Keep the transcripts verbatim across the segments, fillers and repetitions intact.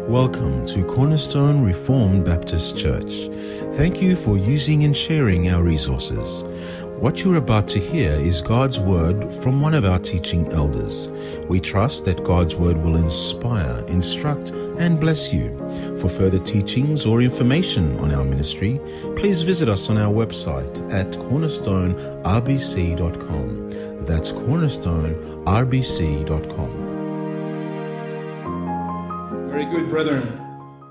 Welcome to Cornerstone Reformed Baptist Church. Thank you for using and sharing our resources. What you're about to hear is God's Word from one of our teaching elders. We trust that God's Word will inspire, instruct, and bless you. For further teachings or information on our ministry, please visit us on our website at cornerstone r b c dot com. That's cornerstone r b c dot com. Very good, brethren.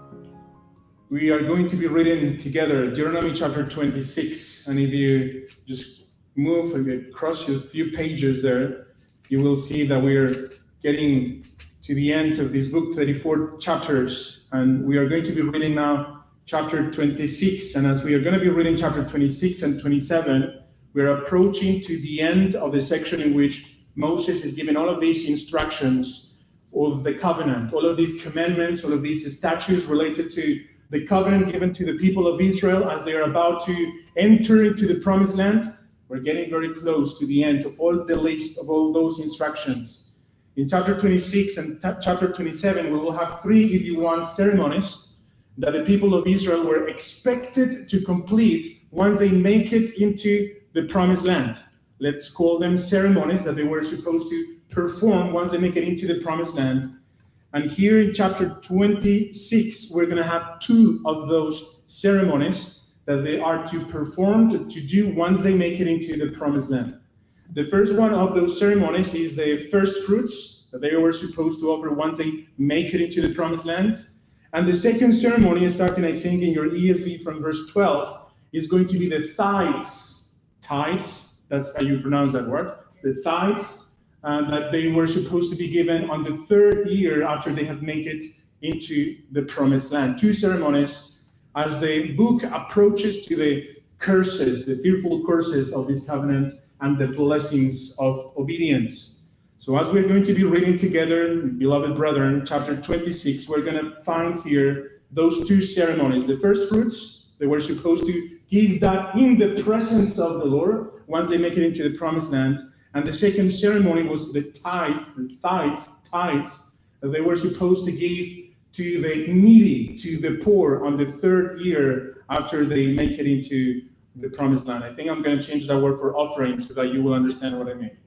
We are going to be reading together Deuteronomy chapter twenty-six. And if you just move across a few pages there, you will see that we are getting to the end of this book, thirty-four chapters. And we are going to be reading now chapter twenty-six. And as we are going to be reading chapter twenty-six and twenty-seven, we are approaching to the end of the section in which Moses is giving all of these instructions of the covenant, all of these commandments, all of these statutes related to the covenant given to the people of Israel as they are about to enter into the promised land. We're getting very close to the end of all the list of all those instructions. In chapter twenty-six and t- chapter twenty-seven, we will have three, if you want, ceremonies that the people of Israel were expected to complete once they make it into the promised land. Let's call them ceremonies that they were supposed to perform once they make it into the promised land. And here in chapter twenty-six, we're going to have two of those ceremonies that they are to perform, to, to do once they make it into the promised land. The first one of those ceremonies is the first fruits that they were supposed to offer once they make it into the promised land. And the second ceremony, is starting, I think, in your E S V from verse twelve, is going to be the tithes. Tithes, that's how you pronounce that word. The tithes. Uh, that they were supposed to be given on the third year after they had made it into the promised land. Two ceremonies as the book approaches to the curses, the fearful curses of this covenant and the blessings of obedience. So as we're going to be reading together, beloved brethren, chapter twenty-six, we're going to find here those two ceremonies. The first fruits, they were supposed to give that in the presence of the Lord once they make it into the promised land. And the second ceremony was the tithe, the tithes, tithes that they were supposed to give to the needy, to the poor on the third year after they make it into the promised land. I think I'm going to change that word for offering so that you will understand what I mean.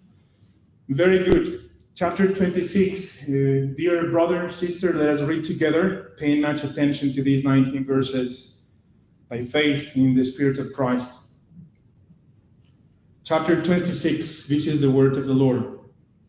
Very good. Chapter twenty-six. Uh, dear brother, sister, let us read together, paying much attention to these nineteen verses by faith in the Spirit of Christ. Chapter twenty-six, this is the word of the Lord.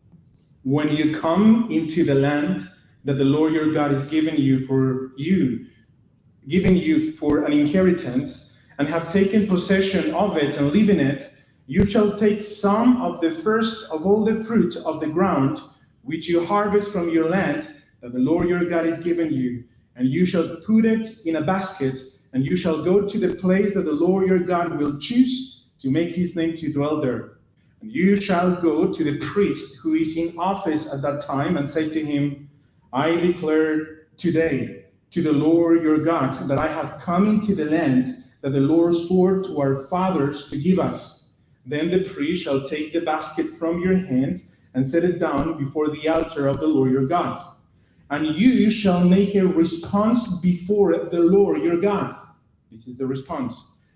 When you come into the land that the Lord your God is giving you for you, giving you for an inheritance, and have taken possession of it and live in it, you shall take some of the first of all the fruit of the ground, which you harvest from your land that the Lord your God is giving you, and you shall put it in a basket, and you shall go to the place that the Lord your God will choose to make his name to dwell there. And you shall go to the priest who is in office at that time and say to him, I declare today to the Lord your God that I have come into the land that the Lord swore to our fathers to give us. Then the priest shall take the basket from your hand and set it down before the altar of the Lord your God. And you shall make a response before the Lord your God. This is the response.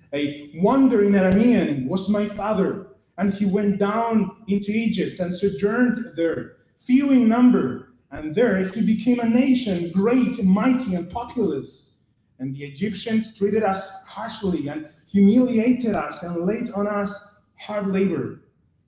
A wandering Aramean was my father, and he went down into Egypt and sojourned there, few in number, and there he became a nation, great, mighty, and populous. And the Egyptians treated us harshly and humiliated us and laid on us hard labor.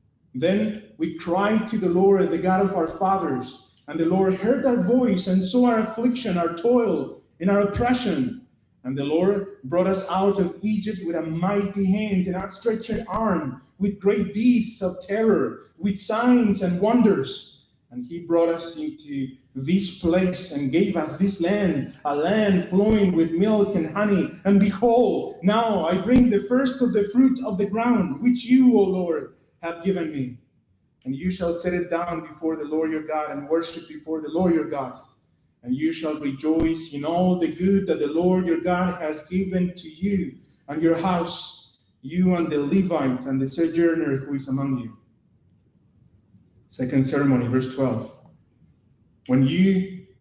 Then we cried to the Lord, the God of our fathers, and the Lord heard our voice and saw our affliction, our toil, and our oppression. And the Lord brought us out of Egypt with a mighty hand and outstretched arm, with great deeds of terror, with signs and wonders. And he brought us into this place and gave us this land, a land flowing with milk and honey. And behold, now I bring the first of the fruit of the ground, which you, O Lord, have given me. And you shall set it down before the Lord your God and worship before the Lord your God. And you shall rejoice in all the good that the Lord your God has given to you and your house, you and the Levite and the sojourner who is among you. Second ceremony, verse twelve. When you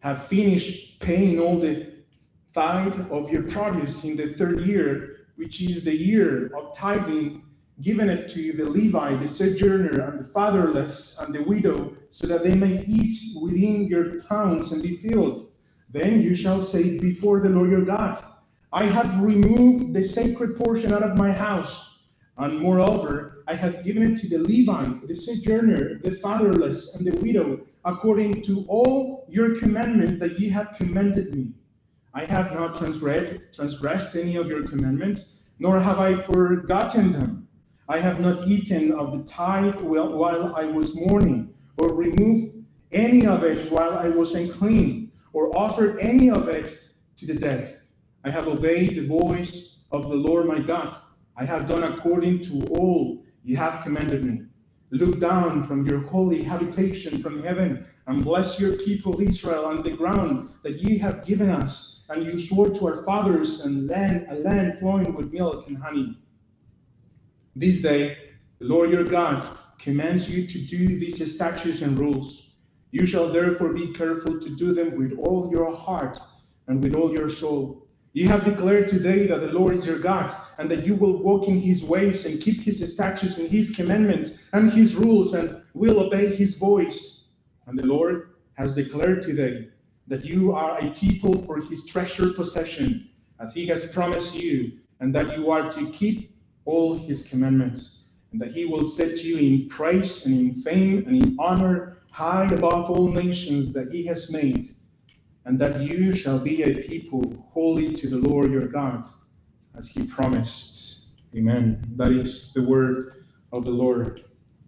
have finished paying all the tithe of your produce in the third year, which is the year of tithing, given it to the Levite, the sojourner, and the fatherless, and the widow, so that they may eat within your towns and be filled. Then you shall say before the Lord your God, I have removed the sacred portion out of my house, and moreover, I have given it to the Levite, the sojourner, the fatherless, and the widow, according to all your commandment that ye have commanded me. I have not transgressed, transgressed any of your commandments, nor have I forgotten them. I have not eaten of the tithe while I was mourning, or removed any of it while I was unclean, or offered any of it to the dead. I have obeyed the voice of the Lord my God. I have done according to all you have commanded me. Look down from your holy habitation from heaven, and bless your people Israel on the ground that ye have given us, and you swore to our fathers, and land, a land flowing with milk and honey. This day, the Lord your God commands you to do these statutes and rules. You shall therefore be careful to do them with all your heart and with all your soul. You have declared today that the Lord is your God, and that you will walk in his ways and keep his statutes and his commandments and his rules, and will obey his voice. And the Lord has declared today that you are a people for his treasured possession, as he has promised you, and that you are to keep all his commandments, and that he will set you in praise and in fame and in honor high above all nations that he has made, and that you shall be a people holy to the Lord your God, as he promised. Amen. That is the word of the Lord.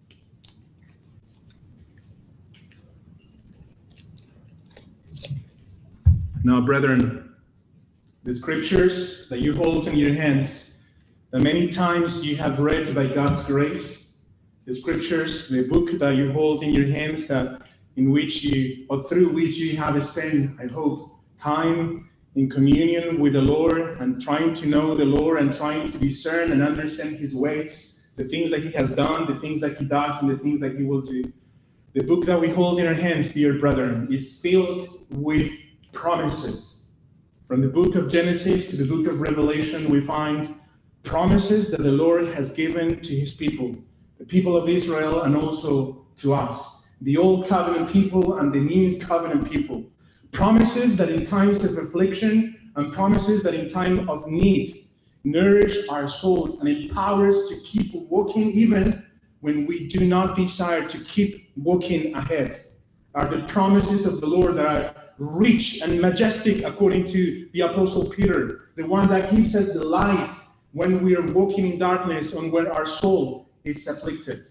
Now, brethren, the scriptures that you hold in your hands, that many times you have read by God's grace, the scriptures, the book that you hold in your hands, that in which you, or through which you have spent, I hope, time in communion with the Lord, and trying to know the Lord, and trying to discern and understand his ways, the things that he has done, the things that he does, and the things that he will do. The book that we hold in our hands, dear brethren, is filled with promises. From the book of Genesis to the book of Revelation, we find promises that the Lord has given to his people, the people of Israel, and also to us, the old covenant people and the new covenant people. Promises that in times of affliction, and promises that in time of need nourish our souls and empower us to keep walking even when we do not desire to keep walking ahead. Are the promises of the Lord that are rich and majestic, according to the Apostle Peter, the one that gives us the light when we are walking in darkness and when our soul is afflicted.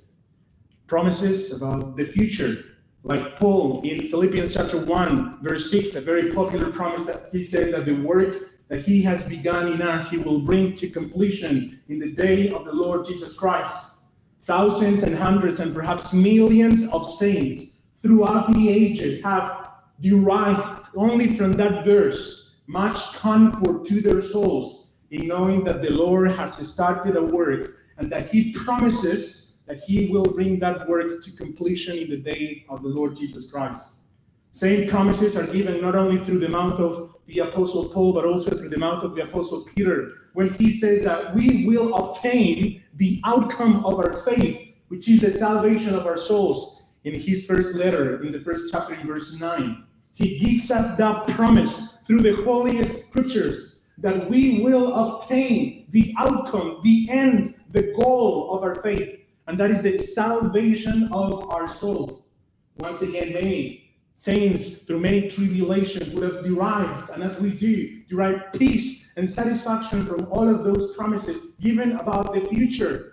Promises about the future, like Paul in Philippians chapter one, verse six, a very popular promise that he says that the work that he has begun in us, he will bring to completion in the day of the Lord Jesus Christ. Thousands and hundreds and perhaps millions of saints throughout the ages have derived only from that verse much comfort to their souls in knowing that the Lord has started a work, and that he promises that he will bring that work to completion in the day of the Lord Jesus Christ. Same promises are given not only through the mouth of the Apostle Paul, but also through the mouth of the Apostle Peter, when he says that we will obtain the outcome of our faith, which is the salvation of our souls. In his first letter, in the first chapter, in verse nine, he gives us that promise through the Holy Scriptures that we will obtain the outcome, the end, the goal of our faith, and that is the salvation of our soul. Once again, many saints, through many tribulations, would have derived, and as we do, derive peace and satisfaction from all of those promises, given about the future.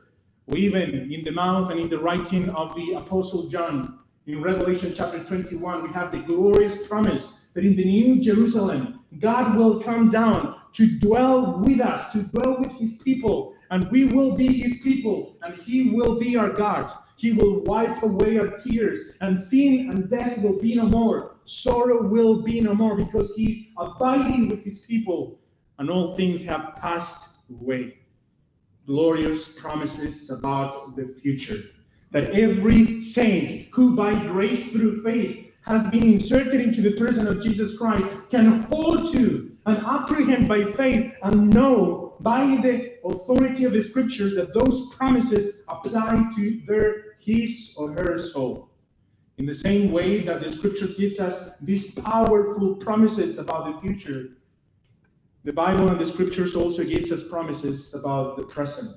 Even in the mouth and in the writing of the Apostle John, in Revelation chapter twenty-one, we have the glorious promise that in the New Jerusalem, God will come down to dwell with us, to dwell with his people, and we will be his people, and he will be our God. He will wipe away our tears, and sin and death will be no more. Sorrow will be no more, because he's abiding with his people, and all things have passed away. Glorious promises about the future, that every saint who by grace through faith has been inserted into the person of Jesus Christ can hold to and apprehend by faith and know by the authority of the Scriptures that those promises apply to their, his or her soul. In the same way that the Scriptures gives us these powerful promises about the future, the Bible and the Scriptures also gives us promises about the present.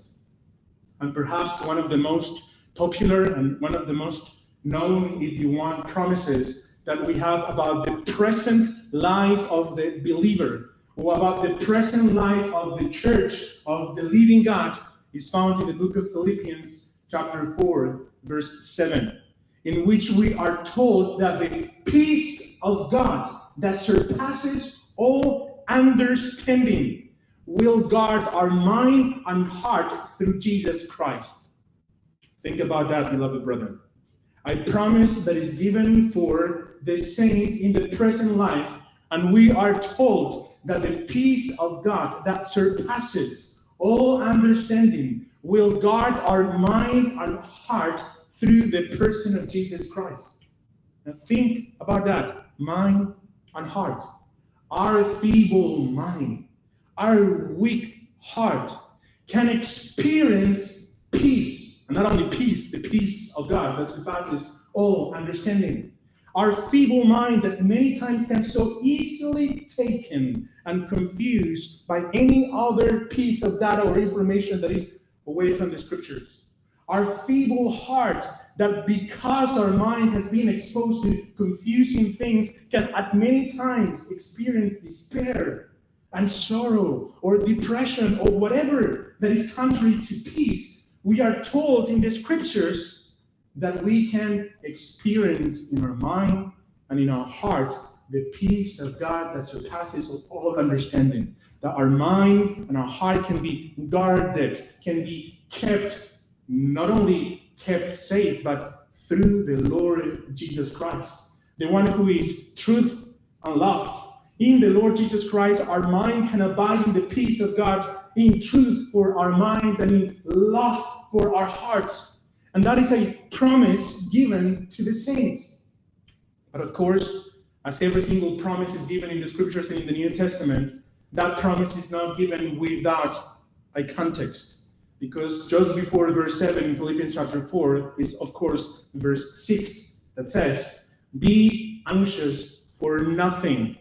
And perhaps one of the most popular and one of the most known, if you want, promises that we have about the present life of the believer, or about the present life of the church of the living God, is found in the book of Philippians chapter four, verse seven, in which we are told that the peace of God that surpasses all understanding will guard our mind and heart through Jesus Christ. Think about that, beloved brethren. A promise that is given for the saints in the present life, and we are told that the peace of God that surpasses all understanding will guard our mind and heart through the person of Jesus Christ. Now think about that, mind and heart. Our feeble mind, our weak heart can experience peace, and not only peace, the peace of God that surpasses all understanding. Our feeble mind that many times can so easily taken and confused by any other piece of data or information that is away from the Scriptures. Our feeble heart that, because our mind has been exposed to confusing things, can at many times experience despair and sorrow or depression or whatever that is contrary to peace. We are told in the Scriptures that we can experience in our mind and in our heart the peace of God that surpasses all understanding. That our mind and our heart can be guarded, can be kept, not only kept safe, but through the Lord Jesus Christ, the one who is truth and love. In the Lord Jesus Christ, our mind can abide in the peace of God, in truth for our minds and in love for our hearts. And that is a promise given to the saints. But of course, as every single promise is given in the Scriptures and in the New Testament, that promise is not given without a context. Because just before verse seven in Philippians chapter four is, of course, verse six that says, "Be anxious for nothing,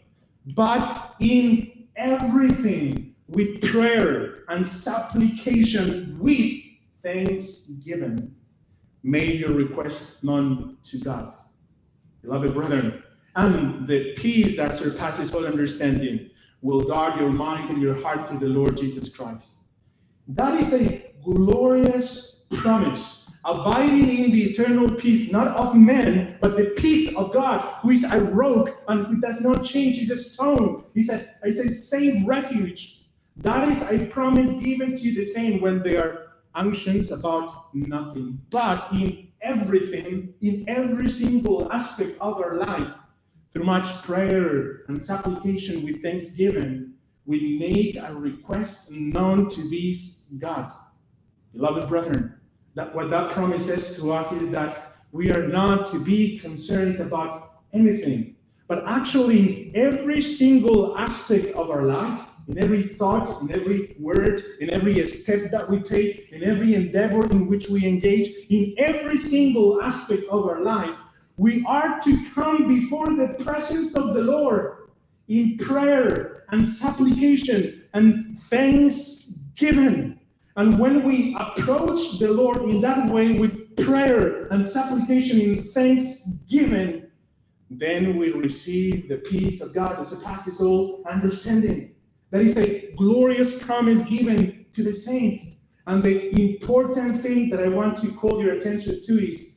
but in everything with prayer and supplication with thanksgiving, make your request known to God." Beloved brethren, and the peace that surpasses all understanding will guard your mind and your heart through the Lord Jesus Christ. That is a glorious promise, abiding in the eternal peace, not of men, but the peace of God, who is a rock and who does not change. He's a stone. He's a, he's a safe refuge. That is a promise given to the saint when they are anxious about nothing, but in everything, in every single aspect of our life, through much prayer and supplication with thanksgiving, we make a request known to this God. Beloved brethren, that what that promise says to us is that we are not to be concerned about anything, but actually in every single aspect of our life, in every thought, in every word, in every step that we take, in every endeavor in which we engage, in every single aspect of our life, we are to come before the presence of the Lord in prayer and supplication and thanksgiving. And when we approach the Lord in that way with prayer and supplication in thanksgiving, then we receive the peace of God that surpasses all understanding. That is a glorious promise given to the saints. And the important thing that I want to call your attention to is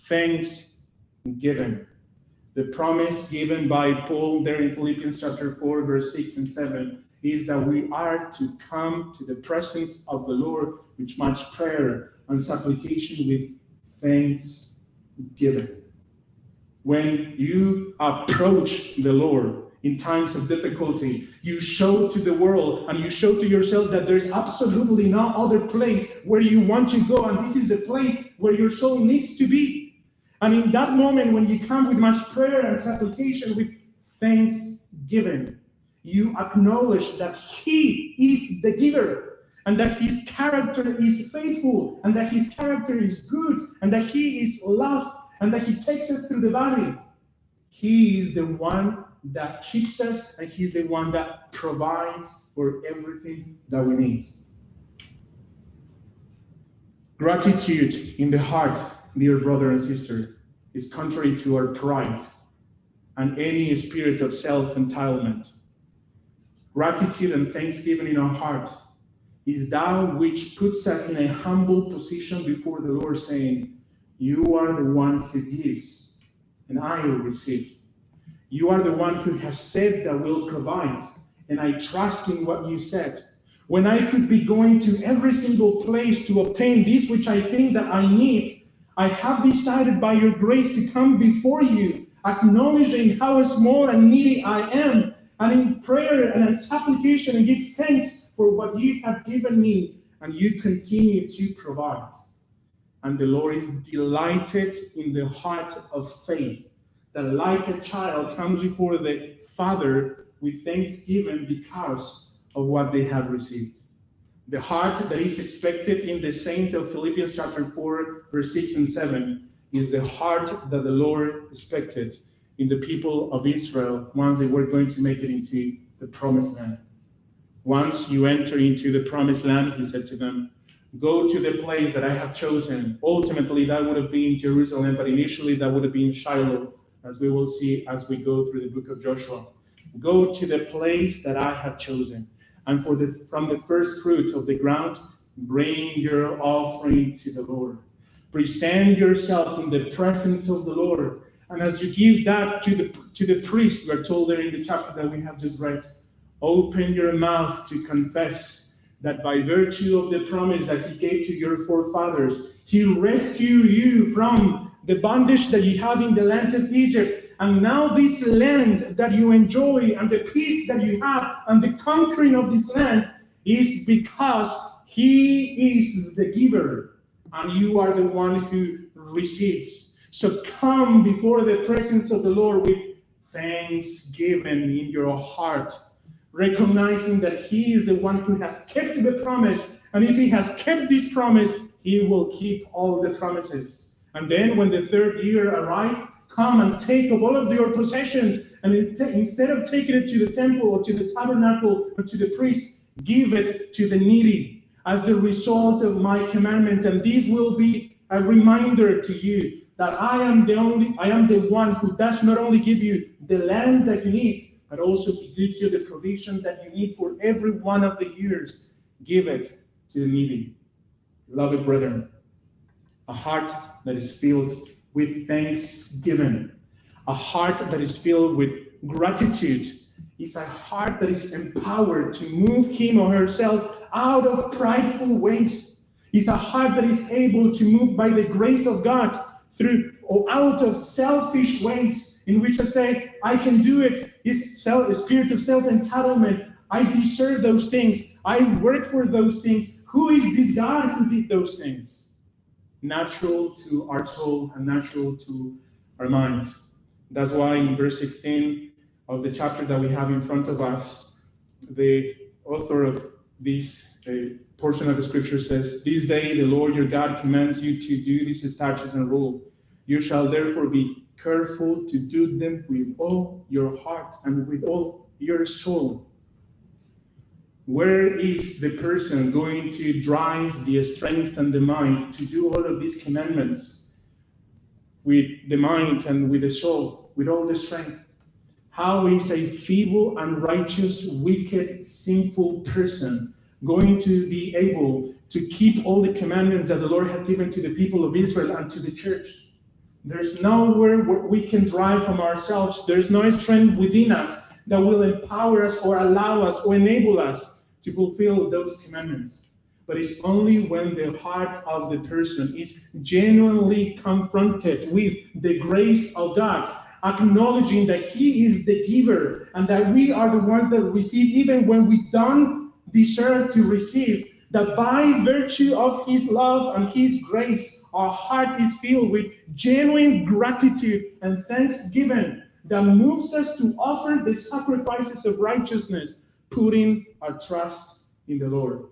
thanksgiving. The promise given by Paul there in Philippians chapter four, verse six and seven, is that we are to come to the presence of the Lord with much prayer and supplication with thanksgiving. When you approach the Lord in times of difficulty, you show to the world and you show to yourself that there's absolutely no other place where you want to go, and this is the place where your soul needs to be. And in that moment, when you come with much prayer and supplication, with thanksgiving, you acknowledge that He is the giver, and that His character is faithful, and that His character is good, and that He is love, and that He takes us through the valley. He is the one that keeps us, and He's the one that provides for everything that we need. Gratitude in the heart, dear brother and sister, is contrary to our pride and any spirit of self-entitlement. Gratitude and thanksgiving in our heart is that which puts us in a humble position before the Lord, saying, you are the one who gives, and I will receive. You are the one who has said that will provide, and I trust in what you said. When I could be going to every single place to obtain this which I think that I need, I have decided by your grace to come before you, acknowledging how small and needy I am, and in prayer and in supplication, and give thanks for what you have given me, and you continue to provide. And the Lord is delighted in the heart of faith, that like a child comes before the Father with thanksgiving because of what they have received. The heart that is expected in the saint of Philippians chapter four, verse six and seven, is the heart that the Lord expected in the people of Israel once they were going to make it into the promised land. Once you enter into the promised land, he said to them, go to the place that I have chosen. Ultimately, that would have been Jerusalem, but initially that would have been Shiloh, as we will see as we go through the book of Joshua. Go to the place that I have chosen. And for the, from the first fruit of the ground, bring your offering to the Lord. Present yourself in the presence of the Lord. And as you give that to the, to the priest, we are told there in the chapter that we have just read, open your mouth to confess that by virtue of the promise that he gave to your forefathers, he rescued you from the bondage that you have in the land of Egypt. And now this land that you enjoy and the peace that you have and the conquering of this land is because he is the giver and you are the one who receives. So come before the presence of the Lord with thanksgiving in your heart, recognizing that he is the one who has kept the promise. And if he has kept this promise, he will keep all the promises. And then when the third year arrives, come and take of all of your possessions, and instead of taking it to the temple or to the tabernacle or to the priest, give it to the needy as the result of my commandment. And this will be a reminder to you that I am the only, I am the one who does not only give you the land that you need, but also he gives you the provision that you need for every one of the years. Give it to the needy. Beloved brethren, a heart that is filled with thanksgiving, a heart that is filled with gratitude, is a heart that is empowered to move him or herself out of prideful ways. It's a heart that is able to move by the grace of God through or out of selfish ways in which I say, I can do it. It's self, a spirit of self-entitlement. I deserve those things. I work for those things. Who is this God who did those things? Natural to our soul and natural to our mind. That's why in verse sixteen of the chapter that we have in front of us, the author of this uh, portion of the scripture says, this day the Lord your God commands you to do these statutes and rule. You shall therefore be careful to do them with all your heart and with all your soul. Where is the person going to drive the strength and the mind to do all of these commandments with the mind and with the soul, with all the strength? How is a feeble, unrighteous, wicked, sinful person going to be able to keep all the commandments that the Lord had given to the people of Israel and to the church? There's nowhere where we can drive from ourselves. There's no strength within us that will empower us or allow us or enable us to fulfill those commandments. But it's only when the heart of the person is genuinely confronted with the grace of God, acknowledging that he is the giver and that we are the ones that receive even when we don't deserve to receive, that by virtue of his love and his grace, our heart is filled with genuine gratitude and thanksgiving that moves us to offer the sacrifices of righteousness, putting our trust in the Lord.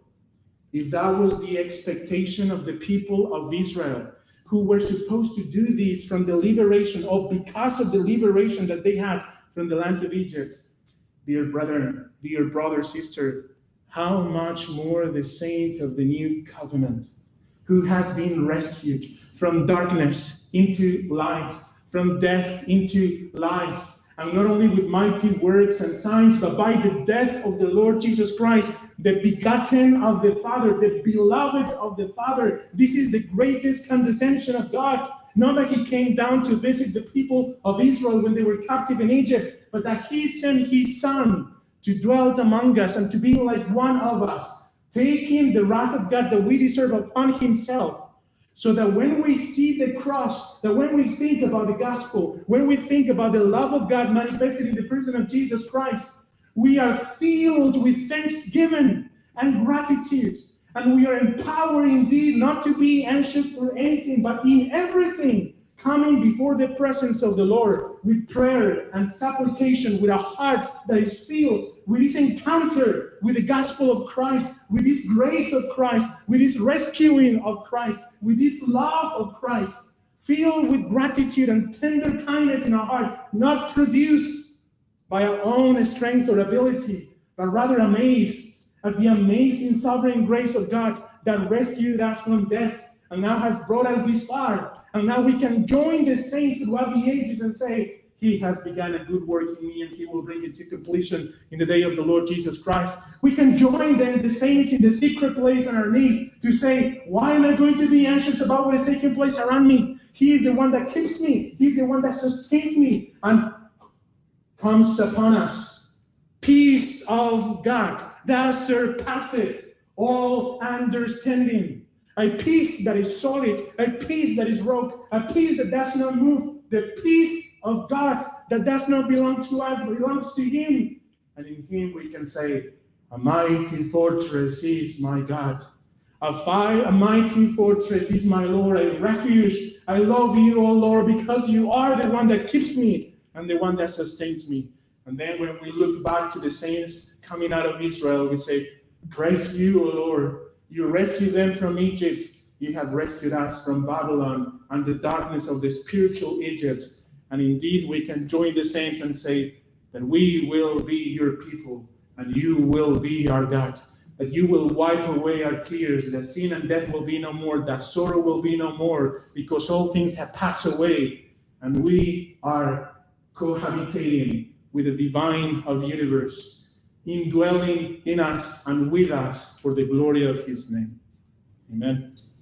If that was the expectation of the people of Israel, who were supposed to do this from the liberation, or because of the liberation that they had from the land of Egypt, dear brother, dear brother, sister, how much more the saint of the new covenant, who has been rescued from darkness into light, from death into life, and not only with mighty works and signs, but by the death of the Lord Jesus Christ, the begotten of the Father, the beloved of the Father. This is the greatest condescension of God. Not that he came down to visit the people of Israel when they were captive in Egypt, but that he sent his Son to dwell among us and to be like one of us, taking the wrath of God that we deserve upon himself, so that when we see the cross, that when we think about the gospel, when we think about the love of God manifested in the person of Jesus Christ, we are filled with thanksgiving and gratitude. And we are empowered indeed not to be anxious for anything, but in everything, coming before the presence of the Lord with prayer and supplication, with a heart that is filled with this encounter with the gospel of Christ, with this grace of Christ, with this rescuing of Christ, with this love of Christ, filled with gratitude and tender kindness in our heart, not produced by our own strength or ability, but rather amazed at the amazing sovereign grace of God that rescued us from death and now has brought us this far. And now we can join the saints throughout the ages and say, he has begun a good work in me and he will bring it to completion in the day of the Lord Jesus Christ. We can join then the saints in the secret place on our knees to say, why am I going to be anxious about what is taking place around me? He is the one that keeps me. He's the one that sustains me. And comes upon us peace of God that surpasses all understanding. A peace that is solid, a peace that is rock, a peace that does not move, the peace of God that does not belong to us, but belongs to him. And in him we can say, a mighty fortress is my God. A, fi- a mighty fortress is my Lord, a refuge. I love you, O Lord, because you are the one that keeps me and the one that sustains me. And then when we look back to the saints coming out of Israel, we say, praise you, O Lord. You rescued them from Egypt. You have rescued us from Babylon and the darkness of the spiritual Egypt. And indeed, we can join the saints and say that we will be your people and you will be our God. That you will wipe away our tears, that sin and death will be no more, that sorrow will be no more, because all things have passed away. And we are cohabitating with the divine of the universe, indwelling in us and with us for the glory of his name. Amen.